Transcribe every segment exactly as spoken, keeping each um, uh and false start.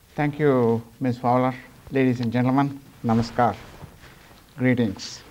Thank you, Miz Fowler. Ladies and gentlemen, namaskar. Greetings.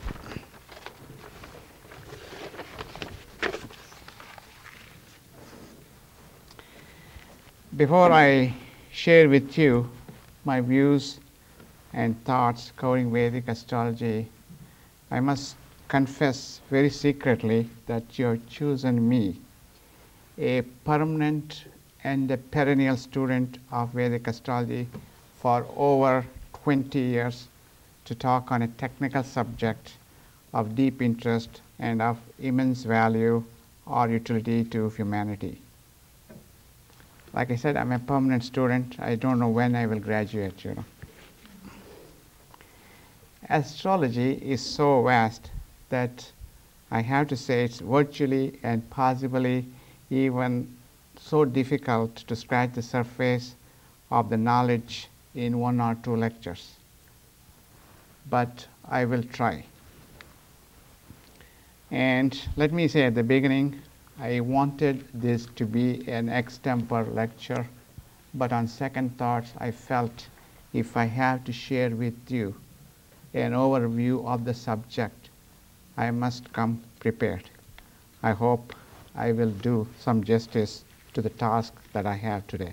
Before I share with you my views and thoughts covering Vedic astrology, I must confess very secretly that you have chosen me, a permanent and a perennial student of Vedic astrology for over twenty years, to talk on a technical subject of deep interest and of immense value or utility to humanity. Like I said, I'm a permanent student. I don't know when I will graduate, you know. Astrology is so vast that I have to say it's virtually and possibly even so difficult to scratch the surface of the knowledge in one or two lectures. But I will try. And let me say at the beginning, I wanted this to be an extempore lecture, but on second thoughts, I felt if I have to share with you an overview of the subject, I must come prepared. I hope I will do some justice to the task that I have today.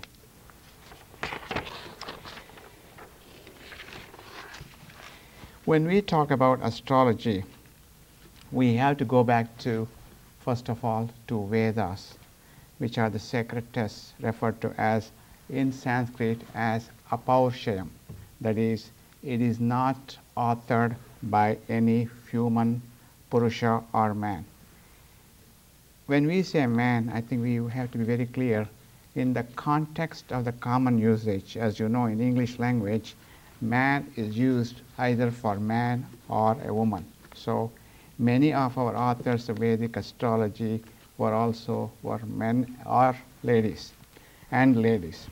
When we talk about astrology, we have to go back to, first of all, to Vedas, which are the sacred texts referred to as in Sanskrit as Apaurshayam. That is, it is not authored by any human, Purusha or man. When we say man, I think we have to be very clear in the context of the common usage. As you know, in English language, man is used either for man or a woman. So many of our authors of Vedic astrology were also were men or ladies and ladies.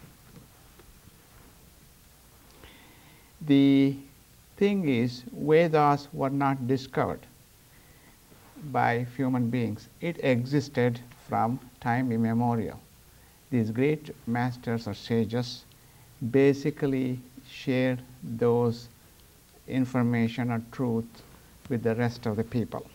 The thing is, Vedas were not discovered by human beings. It existed from time immemorial. These great masters or sages basically shared those information or truth with the rest of the people.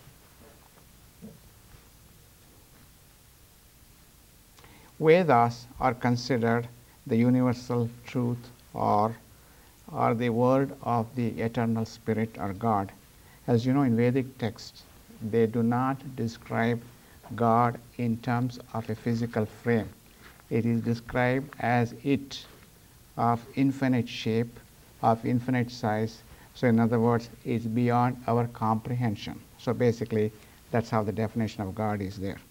Vedas are considered the universal truth or, or the word of the eternal spirit or God. As you know, in Vedic texts, they do not describe God in terms of a physical frame. It is described as it of infinite shape, of infinite size. So in other words, it's beyond our comprehension. So basically, that's how the definition of God is there.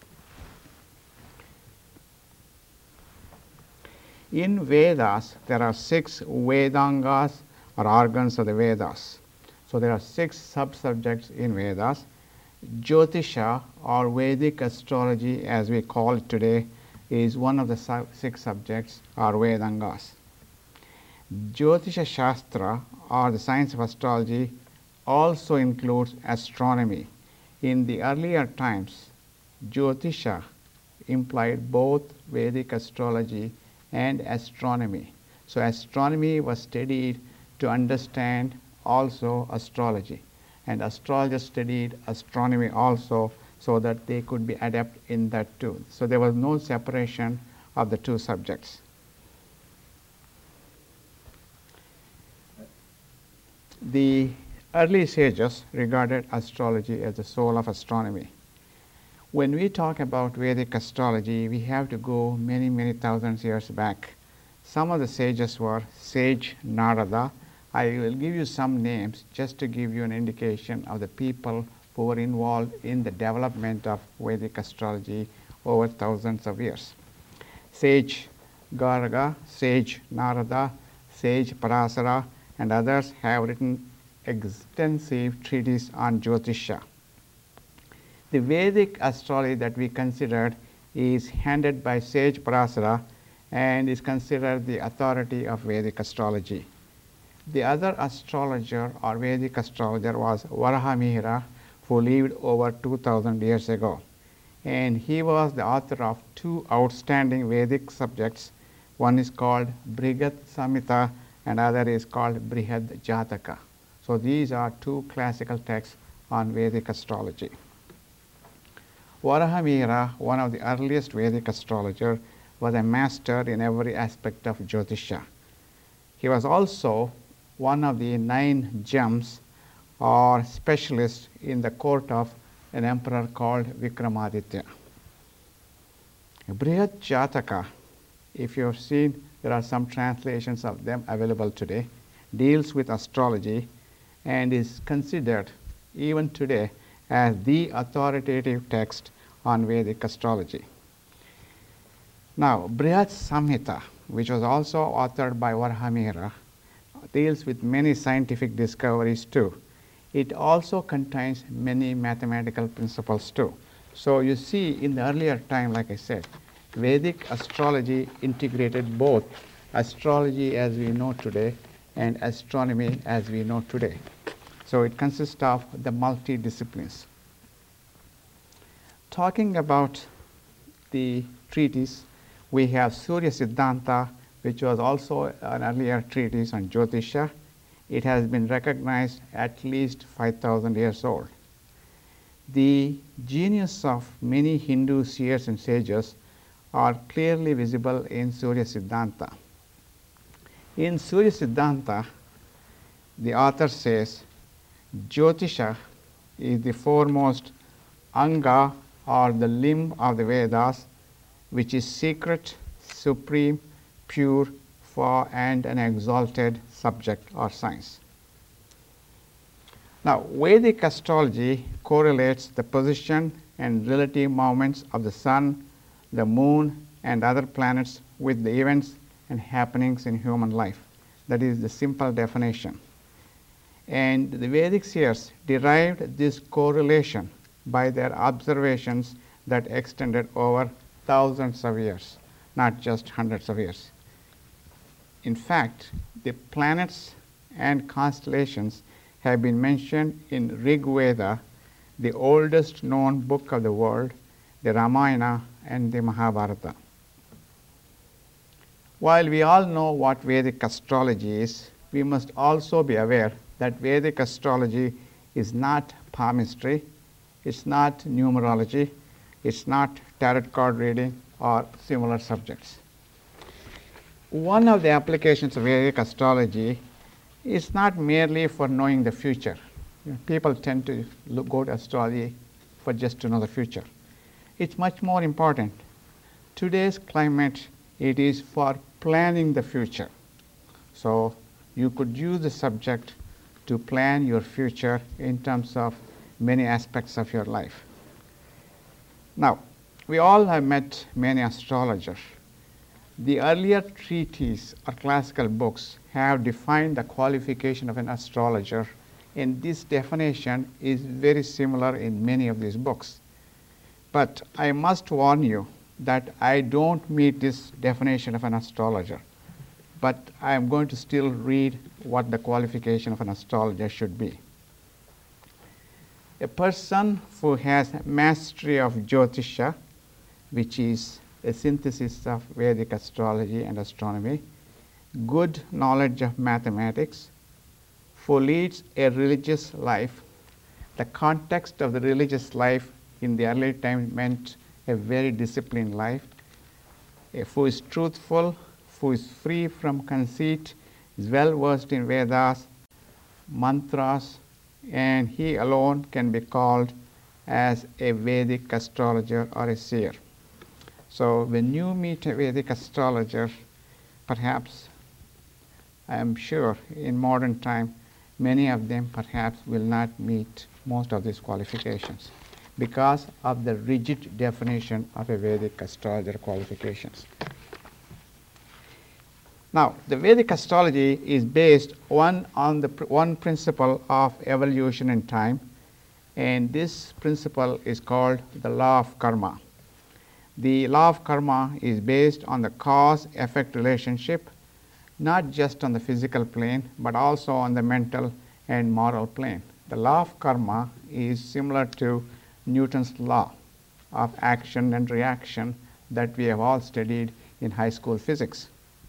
In Vedas, there are six Vedangas or organs of the Vedas. So there are six sub-subjects in Vedas. Jyotisha or Vedic astrology, as we call it today, is one of the su- six subjects or Vedangas. Jyotisha Shastra or the science of astrology also includes astronomy. In the earlier times, Jyotisha implied both Vedic astrology and astronomy. So astronomy was studied to understand also astrology, and astrologers studied astronomy also so that they could be adept in that too. So there was no separation of the two subjects. The early sages regarded astrology as the soul of astronomy. When we talk about Vedic astrology, we have to go many, many thousands years back. Some of the sages were sage Narada. I will give you some names just to give you an indication of the people who were involved in the development of Vedic astrology over thousands of years. Sage Garga, sage Narada, sage Parasara, and others have written extensive treatises on Jyotisha. The Vedic astrology that we considered is handed by sage Parasara and is considered the authority of Vedic astrology. The other astrologer or Vedic astrologer was Varahamihira, who lived over two thousand years ago. And he was the author of two outstanding Vedic subjects. One is called Brihad Samhita and other is called Brihad Jataka. So these are two classical texts on Vedic astrology. Varahamihira, one of the earliest Vedic astrologers, was a master in every aspect of Jyotisha. He was also one of the nine gems or specialists in the court of an emperor called Vikramaditya. Brihad Jataka, if you have seen, there are some translations of them available today, deals with astrology and is considered even today as the authoritative text on Vedic astrology. Now, Brihad Samhita, which was also authored by Varahamihira, deals with many scientific discoveries too. It also contains many mathematical principles too. So you see, in the earlier time, like I said, Vedic astrology integrated both astrology as we know today and astronomy as we know today. So it consists of the multi-disciplines. Talking about the treatise, we have Surya Siddhanta, which was also an earlier treatise on Jyotisha. It has been recognized at least five thousand years old. The genius of many Hindu seers and sages are clearly visible in Surya Siddhanta. In Surya Siddhanta, the author says, Jyotisha is the foremost anga or the limb of the Vedas, which is secret, supreme, pure, for and an exalted subject or science. Now, Vedic astrology correlates the position and relative movements of the sun, the moon, and other planets with the events and happenings in human life. That is the simple definition. And the Vedic seers derived this correlation by their observations that extended over thousands of years, not just hundreds of years. In fact, the planets and constellations have been mentioned in Rig Veda, the oldest known book of the world, the Ramayana and the Mahabharata. While we all know what Vedic astrology is, we must also be aware that Vedic astrology is not palmistry, it's not numerology, it's not tarot card reading or similar subjects. One of the applications of Vedic astrology is not merely for knowing the future. You know, people tend to look, go to astrology for just to know the future. It's much more important. Today's climate, it is for planning the future. So you could use the subject to plan your future in terms of many aspects of your life. Now, we all have met many astrologers. The earlier treatises or classical books have defined the qualification of an astrologer, and this definition is very similar in many of these books. But I must warn you that I don't meet this definition of an astrologer, but I am going to still read what the qualification of an astrologer should be. A person who has mastery of Jyotisha, which is a synthesis of Vedic astrology and astronomy, good knowledge of mathematics, who leads a religious life. The context of the religious life in the early time meant a very disciplined life, who is truthful, who is free from conceit, is well versed in Vedas, mantras, and he alone can be called as a Vedic astrologer or a seer. So when you meet a Vedic astrologer, perhaps, I am sure in modern time, many of them perhaps will not meet most of these qualifications because of the rigid definition of a Vedic astrologer qualifications. Now, the Vedic astrology is based one on the pr- one principle of evolution in time, and this principle is called the law of karma. The law of karma is based on the cause-effect relationship, not just on the physical plane, but also on the mental and moral plane. The law of karma is similar to Newton's law of action and reaction that we have all studied in high school physics.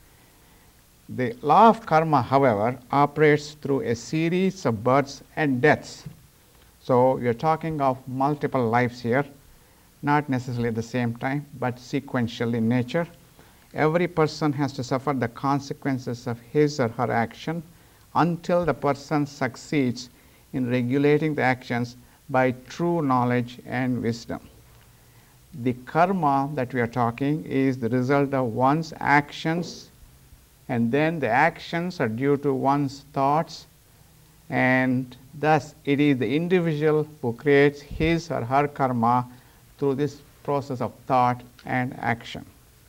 The law of karma, however, operates through a series of births and deaths. So we are talking of multiple lives here, not necessarily at the same time, but sequential in nature. Every person has to suffer the consequences of his or her action until the person succeeds in regulating the actions by true knowledge and wisdom. The karma that we are talking is the result of one's actions, and then the actions are due to one's thoughts, and thus it is the individual who creates his or her karma through this process of thought and action.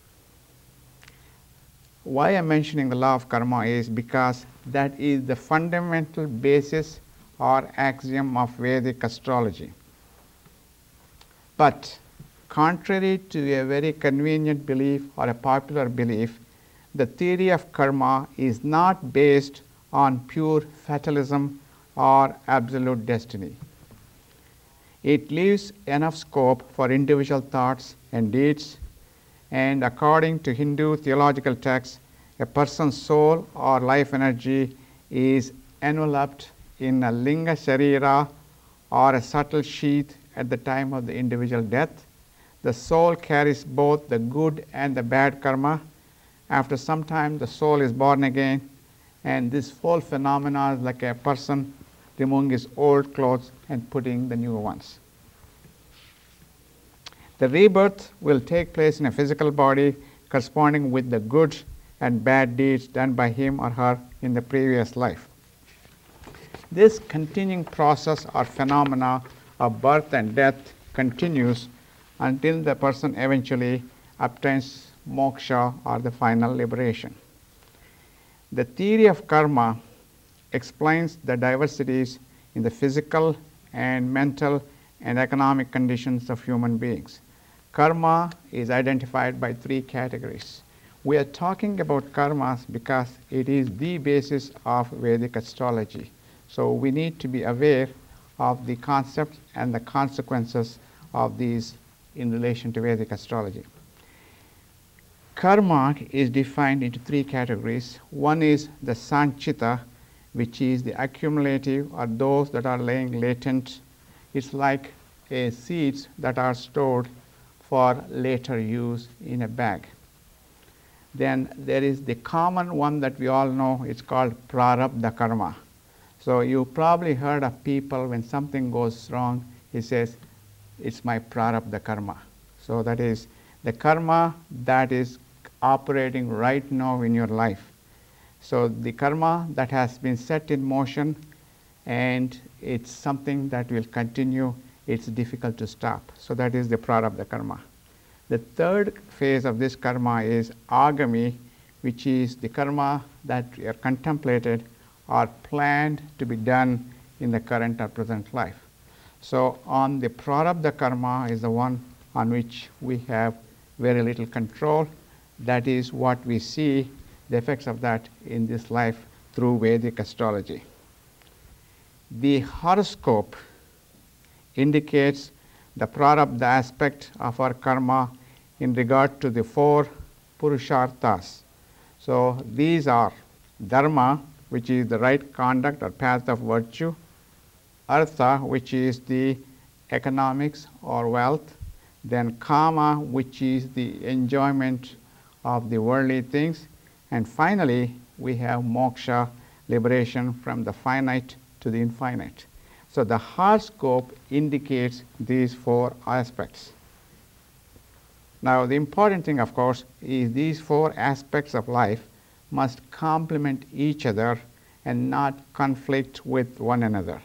Why I am mentioning the law of karma is because that is the fundamental basis or axiom of Vedic astrology. But contrary to a very convenient belief or a popular belief, the theory of karma is not based on pure fatalism or absolute destiny. It leaves enough scope for individual thoughts and deeds, and according to Hindu theological texts, a person's soul or life energy is enveloped in a linga sharira or a subtle sheath at the time of the individual death. The soul carries both the good and the bad karma. After some time, the soul is born again, and this whole phenomenon is like a person removing his old clothes and putting the new ones. The rebirth will take place in a physical body corresponding with the good and bad deeds done by him or her in the previous life. This continuing process or phenomena of birth and death continues until the person eventually obtains moksha or the final liberation. The theory of karma explains the diversities in the physical and mental and economic conditions of human beings. Karma is identified by three categories. We are talking about karmas because it is the basis of Vedic astrology. So we need to be aware of the concepts and the consequences of these in relation to Vedic astrology. Karma is defined into three categories. One is the sanchita, which is the accumulative, or those that are laying latent. It's like a seeds that are stored for later use in a bag. Then there is the common one that we all know. It's called prarabdha karma. So you probably heard of people when something goes wrong, he says, it's my prarabdha karma. So that is the karma that is operating right now in your life. So the karma that has been set in motion, and it's something that will continue, it's difficult to stop. So that is the prarabdha karma. The third phase of this karma is agami, which is the karma that are contemplated or planned to be done in the current or present life. So on the prarabdha karma is the one on which we have very little control. That is what we see, the effects of that in this life through Vedic astrology. The horoscope indicates the prarabdha aspect of our karma in regard to the four purusharthas. So these are dharma, which is the right conduct or path of virtue; artha, which is the economics or wealth; then kama, which is the enjoyment of the worldly things; and finally we have moksha, liberation from the finite to the infinite. So the horoscope indicates these four aspects. Now the important thing, of course, is these four aspects of life must complement each other and not conflict with one another.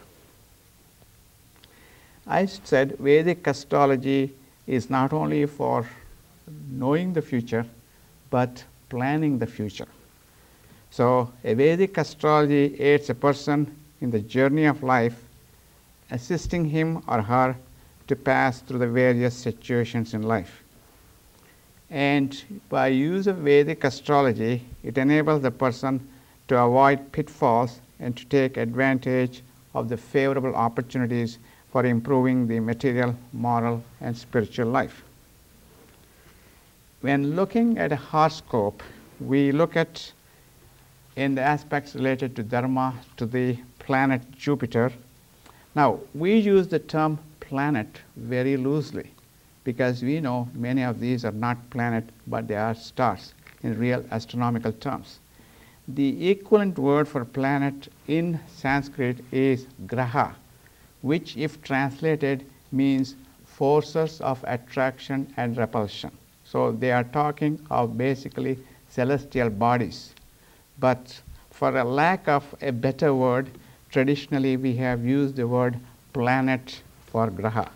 I said Vedic astrology is not only for knowing the future, but planning the future. So a Vedic astrology aids a person in the journey of life, assisting him or her to pass through the various situations in life. And by use of Vedic astrology, it enables the person to avoid pitfalls and to take advantage of the favorable opportunities for improving the material, moral, and spiritual life. When looking at a horoscope, we look at in the aspects related to Dharma to the planet Jupiter. Now, we use the term planet very loosely because we know many of these are not planets, but they are stars in real astronomical terms. The equivalent word for planet in Sanskrit is graha, which if translated means forces of attraction and repulsion. So they are talking of basically celestial bodies. But for a lack of a better word, traditionally we have used the word planet for graha.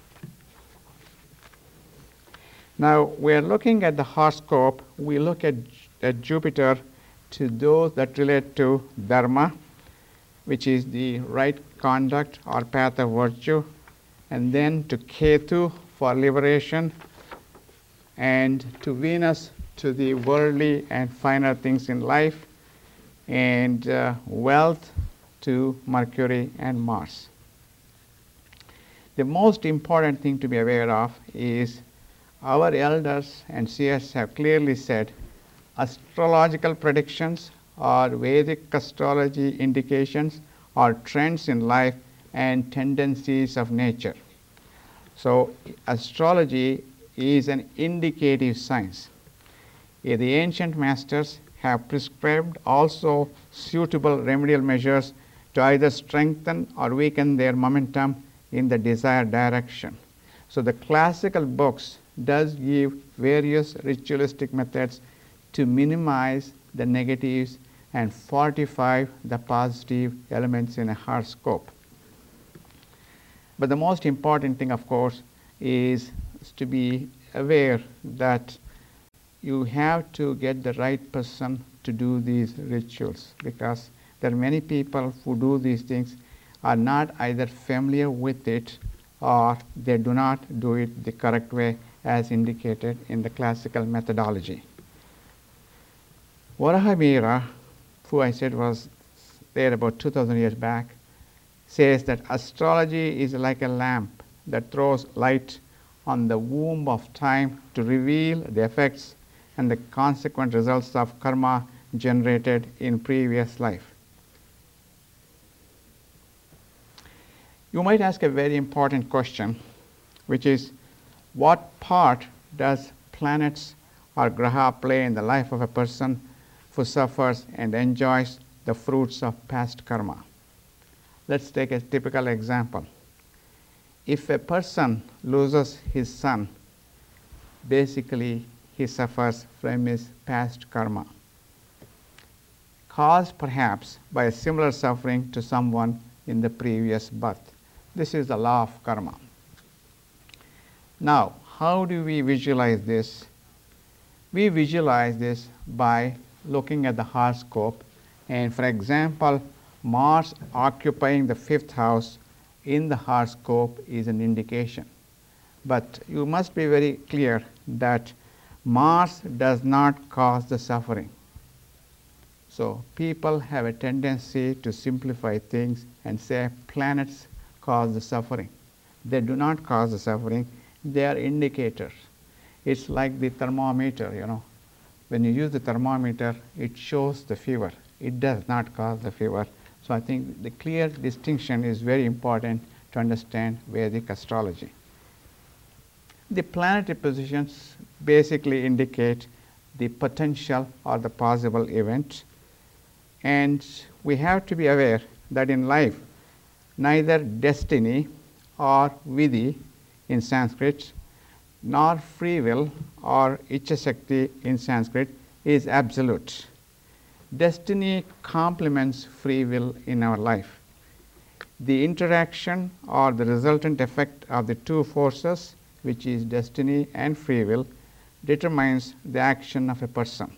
Now we are looking at the horoscope. We look at, at Jupiter to those that relate to Dharma, which is the right conduct or path of virtue, and then to Ketu for liberation, and to Venus to the worldly and finer things in life, and uh, wealth to Mercury and Mars. The most important thing to be aware of is our elders and seers have clearly said astrological predictions or Vedic astrology indications or trends in life and tendencies of nature. So astrology is an indicative science. The ancient masters have prescribed also suitable remedial measures to either strengthen or weaken their momentum in the desired direction. So the classical books does give various ritualistic methods to minimize the negatives and fortify the positive elements in a horoscope. But the most important thing, of course, is to be aware that you have to get the right person to do these rituals, because there are many people who do these things are not either familiar with it or they do not do it the correct way as indicated in the classical methodology. Varaha Mihira, who I said was there about two thousand years back, says that astrology is like a lamp that throws light on the womb of time to reveal the effects and the consequent results of karma generated in previous life. You might ask a very important question, which is, what part does planets or graha play in the life of a person who suffers and enjoys the fruits of past karma? Let's take a typical example. If a person loses his son, basically he suffers from his past karma, caused perhaps by a similar suffering to someone in the previous birth. This is the law of karma. Now, how do we visualize this? We visualize this by looking at the horoscope, and for example, Mars occupying the fifth house in the horoscope is an indication. But you must be very clear that Mars does not cause the suffering. So people have a tendency to simplify things and say planets cause the suffering. They do not cause the suffering. They are indicators. It's like the thermometer, you know. When you use the thermometer, it shows the fever. It does not cause the fever. So I think the clear distinction is very important to understand Vedic astrology. The planetary positions basically indicate the potential or the possible event. And we have to be aware that in life, neither destiny or vidhi in Sanskrit, nor free will or ichchashakti in Sanskrit is absolute. Destiny complements free will in our life. The interaction or the resultant effect of the two forces, which is destiny and free will, determines the action of a person.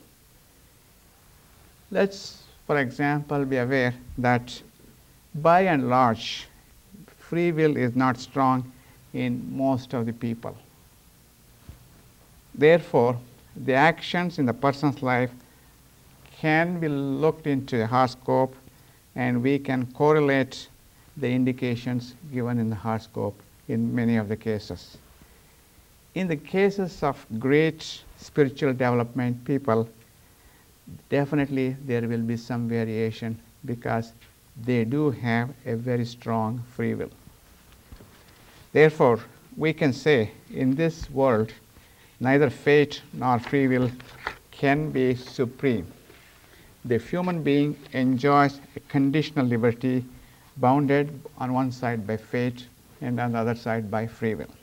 Let's, for example, be aware that by and large, free will is not strong in most of the people. Therefore, the actions in the person's life can be looked into a horoscope, and we can correlate the indications given in the horoscope in many of the cases. In the cases of great spiritual development people, definitely there will be some variation because they do have a very strong free will. Therefore, we can say in this world, neither fate nor free will can be supreme. The human being enjoys a conditional liberty bounded on one side by fate and on the other side by free will.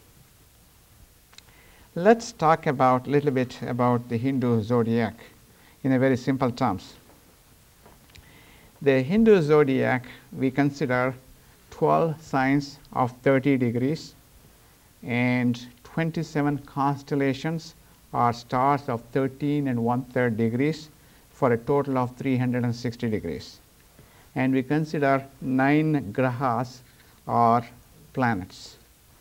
Let's talk about a little bit about the Hindu zodiac in a very simple terms. The Hindu zodiac, we consider twelve signs of thirty degrees and twenty-seven constellations or stars of thirteen and one-third degrees for a total of three hundred sixty degrees. And we consider nine grahas or planets.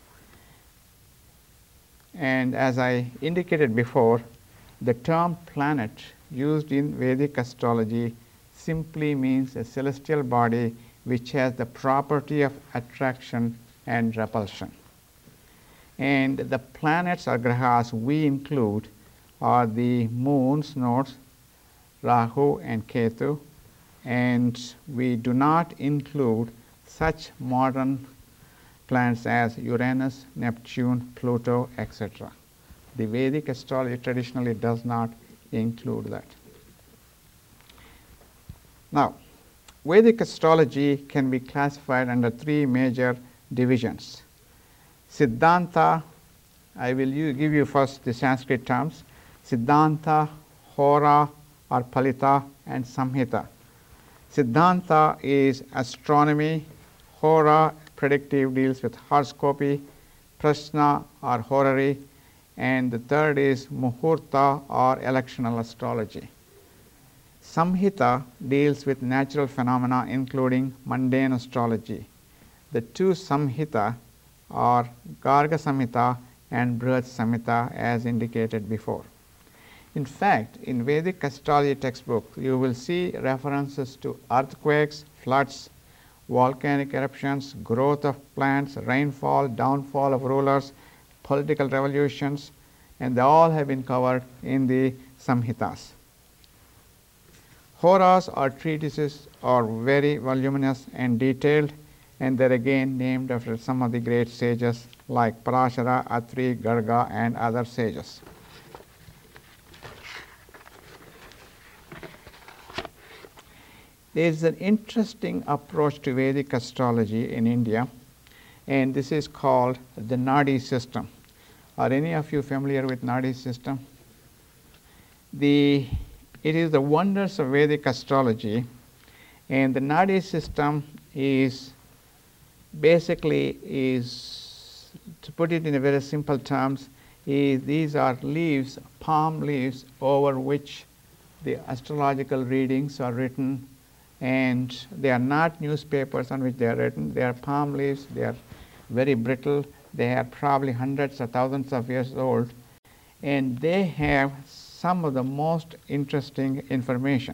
And as I indicated before, the term planet used in Vedic astrology simply means a celestial body which has the property of attraction and repulsion. And the planets or grahas we include are the moons nodes, Rahu and Ketu, and we do not include such modern planets as Uranus, Neptune, Pluto, et cetera. The Vedic astrology traditionally does not include that. Now, Vedic astrology can be classified under three major divisions. Siddhanta, I will give you first the Sanskrit terms, Siddhanta, Hora or Palita, and Samhita. Siddhanta is astronomy, Hora predictive deals with horoscopy, Prashna or horary, and the third is Muhurta or electional astrology. Samhita deals with natural phenomena including mundane astrology. The two Samhita are Garga Samhita and Brihat Samhita as indicated before. In fact, in Vedic astrology textbook, you will see references to earthquakes, floods, volcanic eruptions, growth of plants, rainfall, downfall of rulers, political revolutions, and they all have been covered in the Samhitas. Horas or treatises are very voluminous and detailed, and they're again named after some of the great sages like Parashara, Atri, Garga, and other sages. There is an interesting approach to Vedic astrology in India, and this is called the Nadi system. Are any of you familiar with Nadi system? The, it is the wonders of Vedic astrology, and the Nadi system is basically is, to put it in a very simple terms, is these are leaves, palm leaves, over which the astrological readings are written, and they are not newspapers on which they are written. They are palm leaves. They are very brittle. They are probably hundreds or thousands of years old, and they have some of the most interesting information.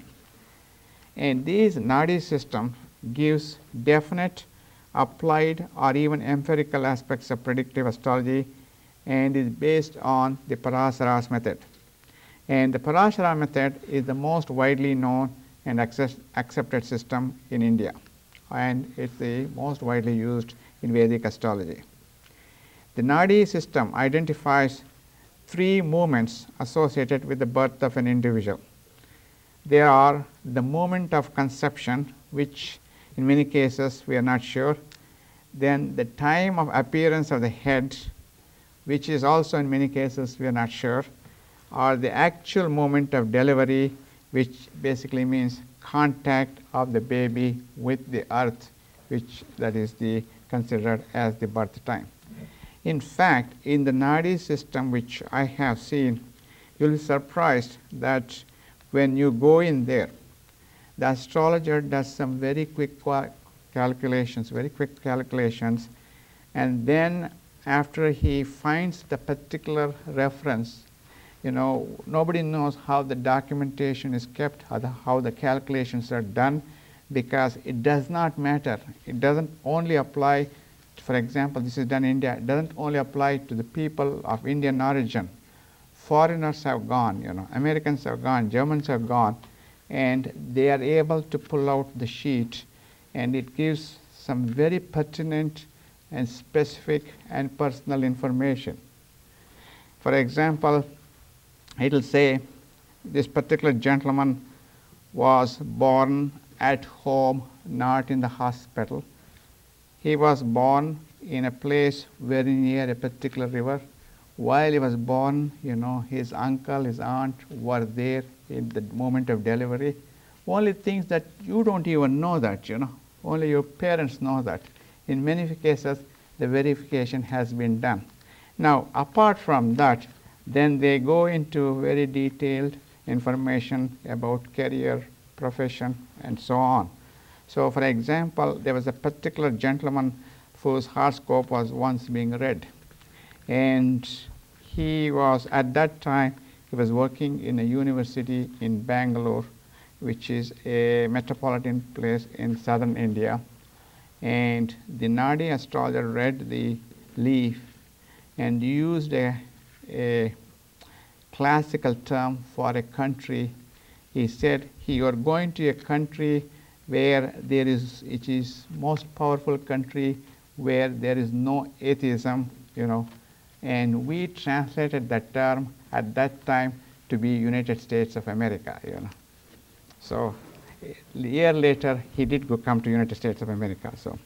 And this Nadi system gives definite, applied, or even empirical aspects of predictive astrology, and is based on the Parashara's method. And the Parashara method is the most widely known and access, accepted system in India, and it's the most widely used in Vedic astrology. The Nadi system identifies three movements associated with the birth of an individual. There are the moment of conception, which in many cases we are not sure, then the time of appearance of the head, which is also in many cases we are not sure, or the actual moment of delivery, which basically means contact of the baby with the earth, which that is the considered as the birth time. In fact, in the Nadi system which I have seen, you will be surprised that when you go in there, the astrologer does some very quick calculations, very quick calculations, and then after he finds the particular reference, you know, nobody knows how the documentation is kept, how the, how the calculations are done, because it does not matter. It doesn't only apply, for example, this is done in India, it doesn't only apply to the people of Indian origin. Foreigners have gone, you know, Americans have gone, Germans have gone. and they are able to pull out the sheet, and it gives some very pertinent and specific and personal information. For example, it will say this particular gentleman was born at home, not in the hospital. He was born in a place very near a particular river. While he was born, you know, his uncle, his aunt were there in the moment of delivery. Only things that you don't even know that, you know, only your parents know that. In many cases, the verification has been done. Now, apart from that, then they go into very detailed information about career, profession, and so on. So, for example, there was a particular gentleman whose horoscope was once being read, and he was at that time he was working in a university in Bangalore, which is a metropolitan place in southern India, and the Nadi astrologer read the leaf and used a, a classical term for a country. He said, you are going to a country where there is, it is most powerful country where there is no atheism, you know, and we translated that term at that time to be United States of America, you know. So a year later, he did go come to United States of America. So,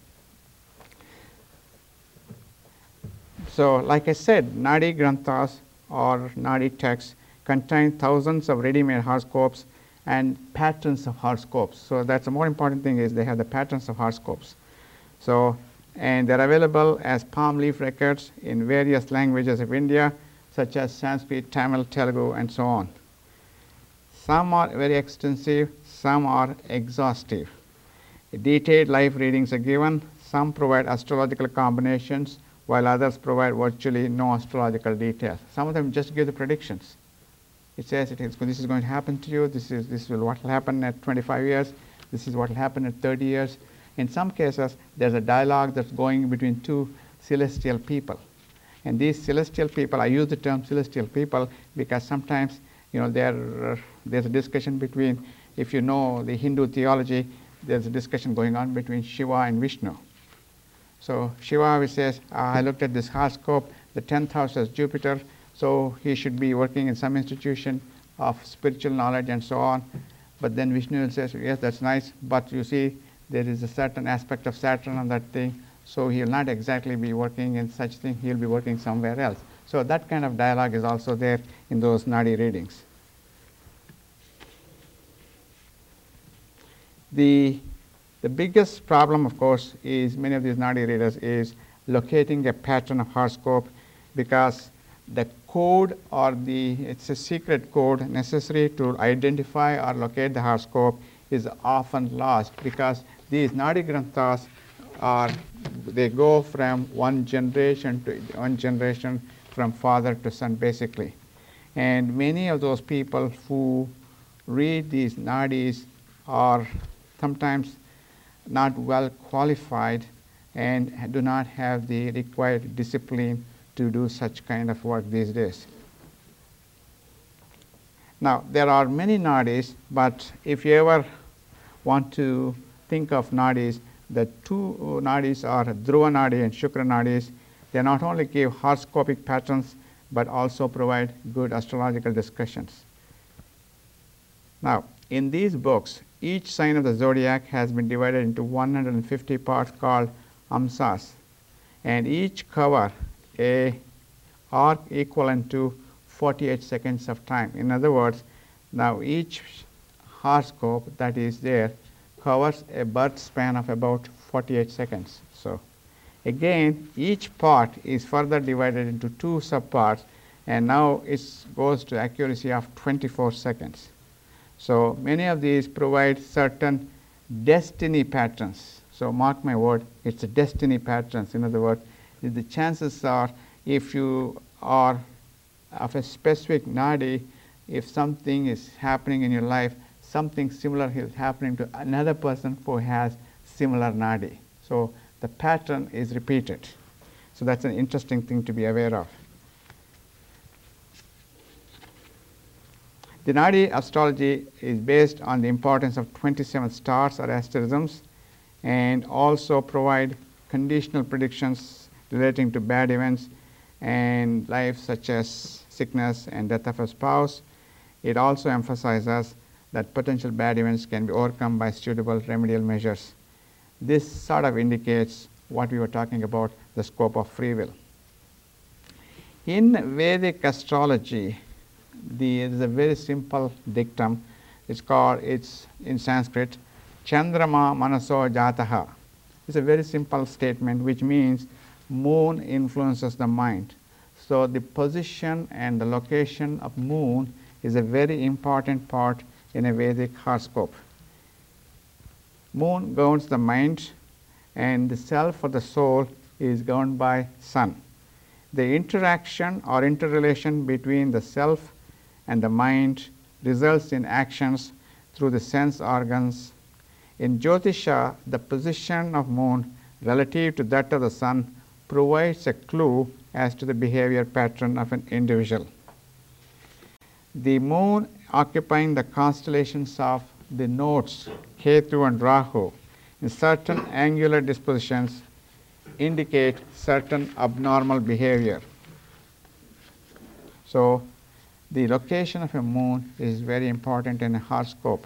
so like I said, Nadi Granthas or Nadi texts contain thousands of ready-made horoscopes and patterns of horoscopes. So that's the more important thing is they have the patterns of horoscopes. So, and they're available as palm leaf records in various languages of India, such as Sanskrit, Tamil, Telugu, and so on. Some are very extensive, some are exhaustive. Detailed life readings are given. Some provide astrological combinations, while others provide virtually no astrological details. Some of them just give the predictions. It says it is, this is going to happen to you, this is this will what will happen at twenty-five years, this is what will happen at thirty years. In some cases, there's a dialogue that's going between two celestial people. And these celestial people, I use the term celestial people because sometimes, you know, there, uh, there's a discussion between, if you know the Hindu theology, there's a discussion going on between Shiva and Vishnu. So Shiva says, uh, I looked at this horoscope, the tenth house is Jupiter, so he should be working in some institution of spiritual knowledge and so on. But then Vishnu says, yes, that's nice, but you see, there is a certain aspect of Saturn on that thing, so he will not exactly be working in such thing, he will be working somewhere else. So that kind of dialogue is also there in those Nadi readings. The, the biggest problem, of course, is many of these Nadi readers is locating a pattern of horoscope, because the code or the, it's a secret code necessary to identify or locate the horoscope is often lost, because these Nadi Granthas are, they go from one generation to one generation, from father to son basically. And many of those people who read these Nadis are sometimes not well qualified and do not have the required discipline to do such kind of work these days. Now, there are many Nadis, but if you ever want to think of Nadis, the two Nadis are Dhruva Nadi and Shukra Nadis. They not only give horoscopic patterns, but also provide good astrological discussions. Now, in these books, each sign of the zodiac has been divided into one hundred fifty parts called amsas, and each cover a arc equivalent to forty-eight seconds of time. In other words, now each horoscope that is there covers a birth span of about forty-eight seconds. So again, each part is further divided into two subparts, and now it goes to accuracy of twenty-four seconds. So many of these provide certain destiny patterns. So mark my word, it's a destiny patterns. In other words, the chances are, if you are of a specific Nadi, if something is happening in your life, something similar is happening to another person who has similar Nadi. So the pattern is repeated. So that's an interesting thing to be aware of. The Nadi astrology is based on the importance of twenty-seven stars or asterisms, and also provide conditional predictions relating to bad events and life, such as sickness and death of a spouse. It also emphasizes that potential bad events can be overcome by suitable remedial measures. This sort of indicates what we were talking about, the scope of free will. In Vedic astrology, there is a very simple dictum. It's called, it's in Sanskrit, Chandrama Manaso Jataha. It's a very simple statement which means moon influences the mind. So the position and the location of moon is a very important part in a Vedic horoscope. Moon governs the mind, and the self or the soul is governed by sun. The interaction or interrelation between the self and the mind results in actions through the sense organs. In Jyotisha, the position of moon relative to that of the sun provides a clue as to the behavior pattern of an individual. The moon occupying the constellations of the nodes Ketu and Rahu in certain angular dispositions indicate certain abnormal behavior. So the location of a moon is very important in a horoscope.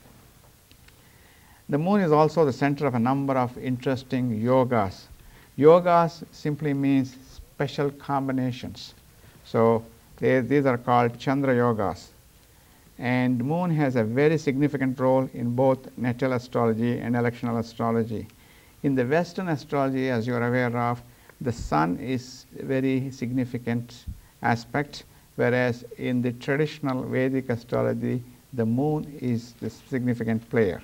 The moon is also the center of a number of interesting yogas. Yogas simply means special combinations. So they, these are called Chandra yogas. And moon has a very significant role in both natal astrology and electional astrology. In the Western astrology, as you are aware of, the sun is a very significant aspect, whereas in the traditional Vedic astrology, the moon is the significant player.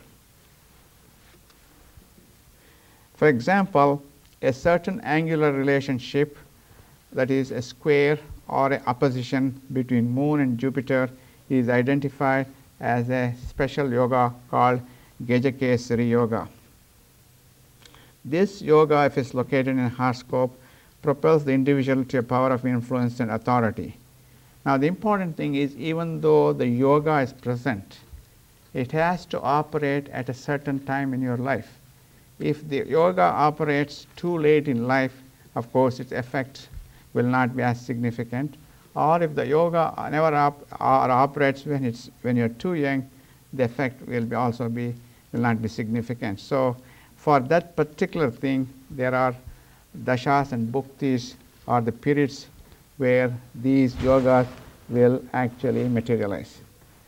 For example, a certain angular relationship, that is a square or an opposition between moon and Jupiter, is identified as a special yoga called Gajakesari yoga. This yoga, if it's located in a horoscope, propels the individual to a power of influence and authority. Now, the important thing is, even though the yoga is present, it has to operate at a certain time in your life. If the yoga operates too late in life, of course, its effect will not be as significant. Or if the yoga never op or operates when it's when you're too young, the effect will be also be will not be significant. So, for that particular thing, there are dashas and bhuktis, or the periods where these yogas will actually materialize.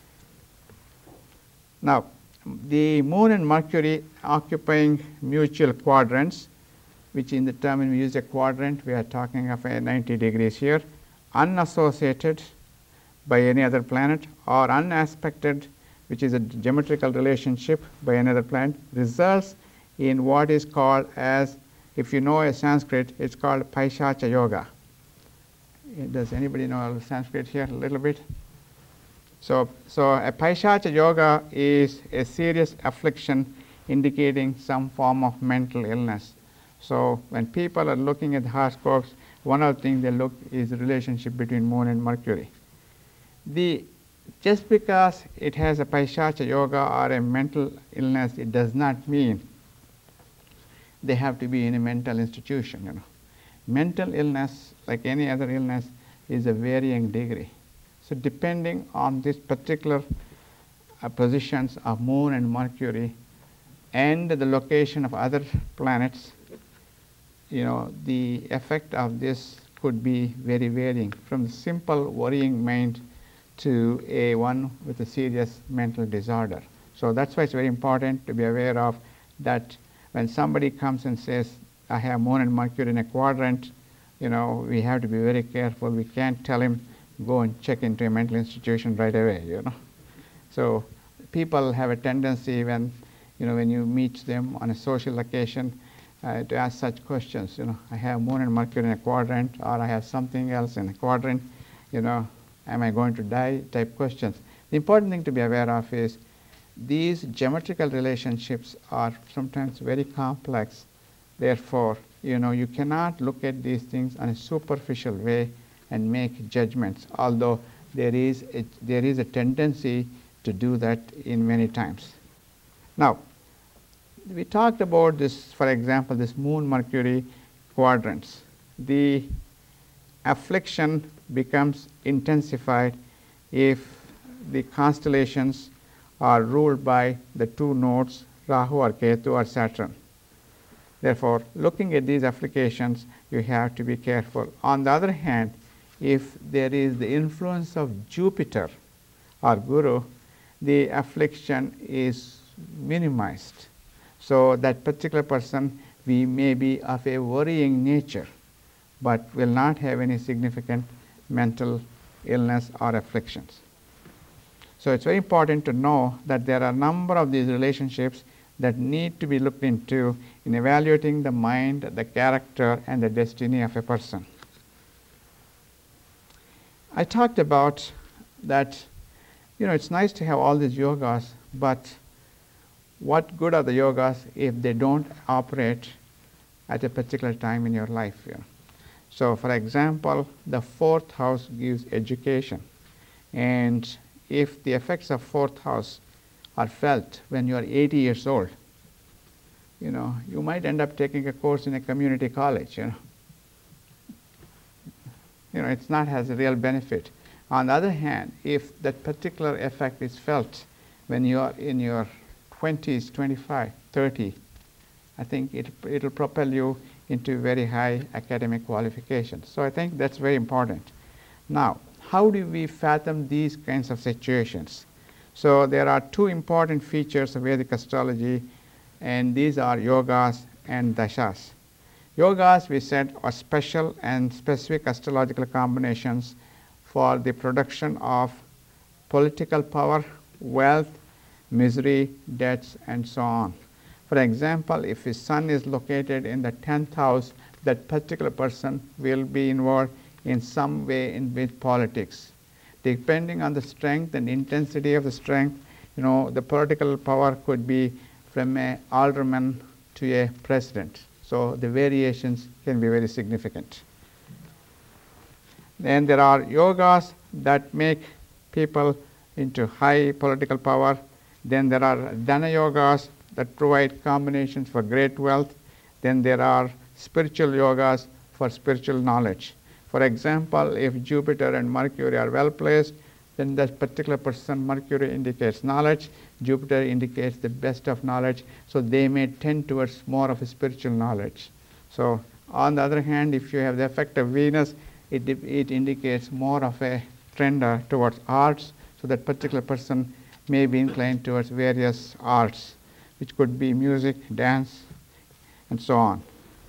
Now, the moon and Mercury occupying mutual quadrants, which in the term when we use a quadrant, we are talking of a ninety degrees here, unassociated by any other planet, or unaspected, which is a geometrical relationship by another planet, results in what is called as, if you know a Sanskrit, it's called Paishacha yoga. Does anybody know Sanskrit here a little bit? So, so a Paishacha yoga is a serious affliction indicating some form of mental illness. So when people are looking at horoscopes, one of the things they look is the relationship between moon and Mercury. The, just because it has a Paishacha yoga or a mental illness, it does not mean they have to be in a mental institution. You know, mental illness, like any other illness, is a varying degree. So depending on this particular uh, positions of moon and Mercury and the location of other planets, you know, the effect of this could be very varying, from the simple worrying mind to a one with a serious mental disorder. So that's why it's very important to be aware of that. When somebody comes and says, I have moon and Mercury in a quadrant, you know, we have to be very careful. We can't tell him, go and check into a mental institution right away, you know. So people have a tendency when, you know, when you meet them on a social occasion, uh, to ask such questions, you know, I have moon and Mercury in a quadrant, or I have something else in a quadrant, you know, am I going to die, type questions. The important thing to be aware of is these geometrical relationships are sometimes very complex. Therefore, you know, you cannot look at these things in a superficial way and make judgments, although there is a, there is a tendency to do that in many times. Now, we talked about this, for example, this Moon Mercury quadrants. The affliction becomes intensified if the constellations are ruled by the two nodes Rahu or Ketu or Saturn. Therefore, looking at these applications, you have to be careful. On the other hand, if there is the influence of Jupiter or Guru, the affliction is minimized. So that particular person, we may be of a worrying nature, but will not have any significant mental illness or afflictions. So it's very important to know that there are a number of these relationships that need to be looked into in evaluating the mind, the character, and the destiny of a person. I talked about that, you know, it's nice to have all these yogas, but what good are the yogas if they don't operate at a particular time in your life? You know? So, for example, the fourth house gives education, and if the effects of fourth house are felt when you are eighty years old, you know, you might end up taking a course in a community college, you know. You know, it's not has a real benefit. On the other hand, if that particular effect is felt when you are in your twenties, twenty-five, thirty, I think it it will propel you into very high academic qualifications. So I think that's very important. Now, how do we fathom these kinds of situations? So there are two important features of Vedic astrology, and these are yogas and dashas. Yogas, we said, are special and specific astrological combinations for the production of political power, wealth, misery, debts, and so on. For example, if his sun is located in the tenth house, that particular person will be involved in some way in with politics. Depending on the strength and intensity of the strength, you know, the political power could be from an alderman to a president. So the variations can be very significant. Then there are yogas that make people into high political power. Then there are dana yogas that provide combinations for great wealth. Then there are spiritual yogas for spiritual knowledge. For example, if Jupiter and Mercury are well placed, then that particular person, Mercury indicates knowledge, Jupiter indicates the best of knowledge, so they may tend towards more of a spiritual knowledge. So on the other hand, if you have the effect of Venus, it, it indicates more of a trend uh, towards arts, so that particular person may be inclined towards various arts, which could be music, dance, and so on.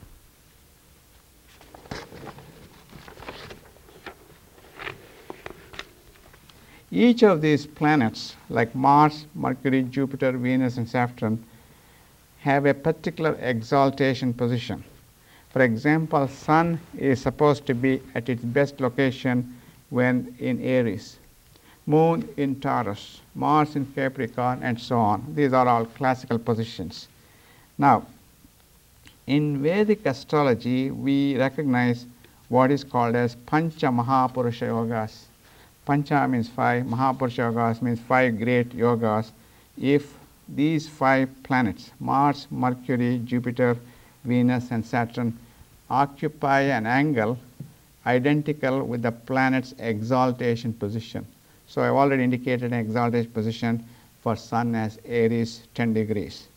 Each of these planets, like Mars, Mercury, Jupiter, Venus, and Saturn, have a particular exaltation position. For example, Sun is supposed to be at its best location when in Aries, Moon in Taurus, Mars in Capricorn, and so on. These are all classical positions. Now, in Vedic astrology, we recognize what is called as Pancha Mahapurusha Yogas. Pancha means five, Mahapurusha Yogas means five great yogas. If these five planets, Mars, Mercury, Jupiter, Venus, and Saturn, occupy an angle identical with the planet's exaltation position. So I've already indicated an exaltation position for Sun as Aries, ten degrees.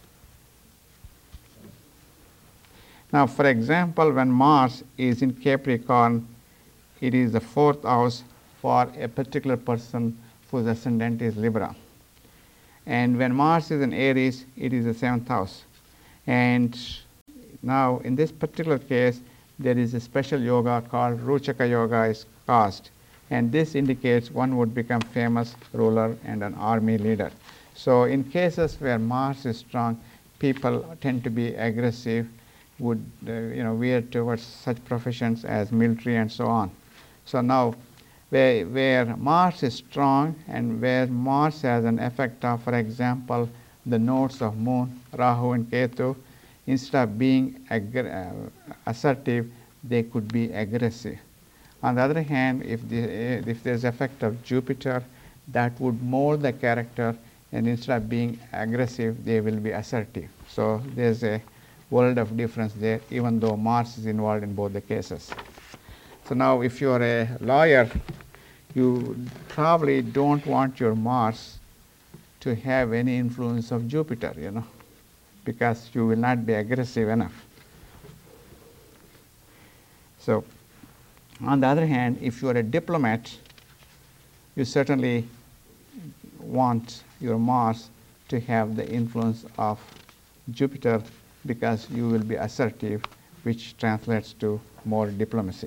Now, for example, when Mars is in Capricorn, it is the fourth house for a particular person whose ascendant is Libra. And when Mars is in Aries, it is the seventh house. And now, in this particular case, there is a special yoga called Ruchaka Yoga is caused. And this indicates one would become famous ruler and an army leader. So in cases where Mars is strong, people tend to be aggressive, would uh, you know, veer towards such professions as military and so on. So now, where, where Mars is strong and where Mars has an effect of, for example, the nodes of Moon, Rahu and Ketu, instead of being uh, assertive, they could be aggressive. On the other hand, if, the, if there's effect of Jupiter, that would mold the character, and instead of being aggressive, they will be assertive. So there's a world of difference there, even though Mars is involved in both the cases. So now if you're a lawyer, you probably don't want your Mars to have any influence of Jupiter, you know, because you will not be aggressive enough. So on the other hand, if you are a diplomat, you certainly want your Mars to have the influence of Jupiter, because you will be assertive, which translates to more diplomacy.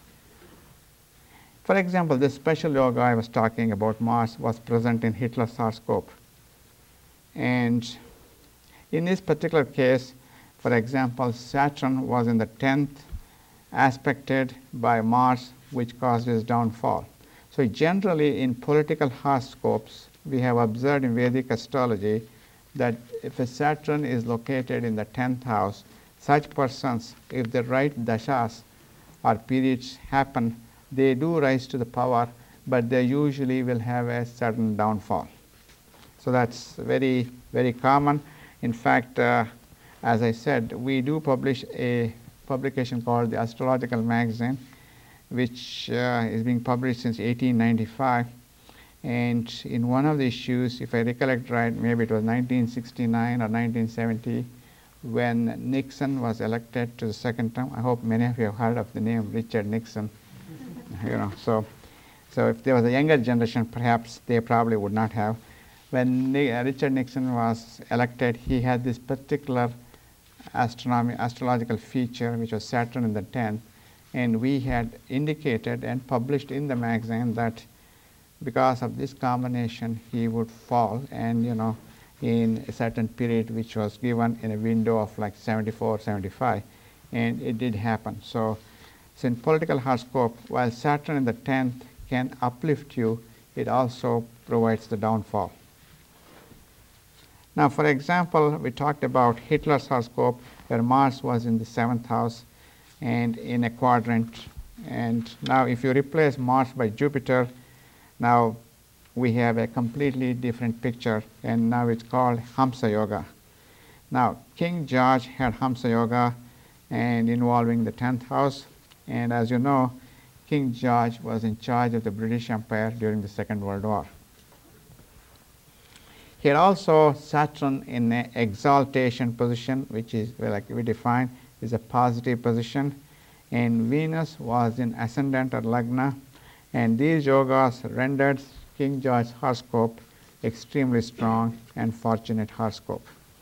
For example, this special yoga I was talking about Mars was present in Hitler's horoscope. And in this particular case, for example, Saturn was in the tenth, aspected by Mars, which caused his downfall. So generally in political horoscopes, we have observed in Vedic astrology that if a Saturn is located in the tenth house, such persons, if the right dashas or periods happen, they do rise to the power, but they usually will have a sudden downfall. So that's very, very common. In fact, uh, as I said, we do publish a publication called the Astrological Magazine, which uh, is being published since eighteen ninety-five. And in one of the issues, if I recollect right, maybe it was nineteen sixty-nine or nineteen seventy, when Nixon was elected to the second term. I hope many of you have heard of the name Richard Nixon. You know, so, so if there was a younger generation, perhaps they probably would not have. When Richard Nixon was elected, he had this particular astronomy, astrological feature, which was Saturn in the tenth, and we had indicated and published in the magazine that because of this combination, he would fall, and you know, in a certain period which was given in a window of like seventy-four, seventy-five, and it did happen. So, so in political horoscope, while Saturn in the tenth can uplift you, it also provides the downfall. Now, for example, we talked about Hitler's horoscope, where Mars was in the seventh house and in a quadrant. And now if you replace Mars by Jupiter, now we have a completely different picture, and now it's called Hamsa Yoga. Now, King George had Hamsa Yoga and involving the tenth house, and as you know, King George was in charge of the British Empire during the Second World War. Here also Saturn in an exaltation position, which is, well, like we define, is a positive position, and Venus was in ascendant or lagna, and these yogas rendered King George's horoscope extremely strong and fortunate horoscope.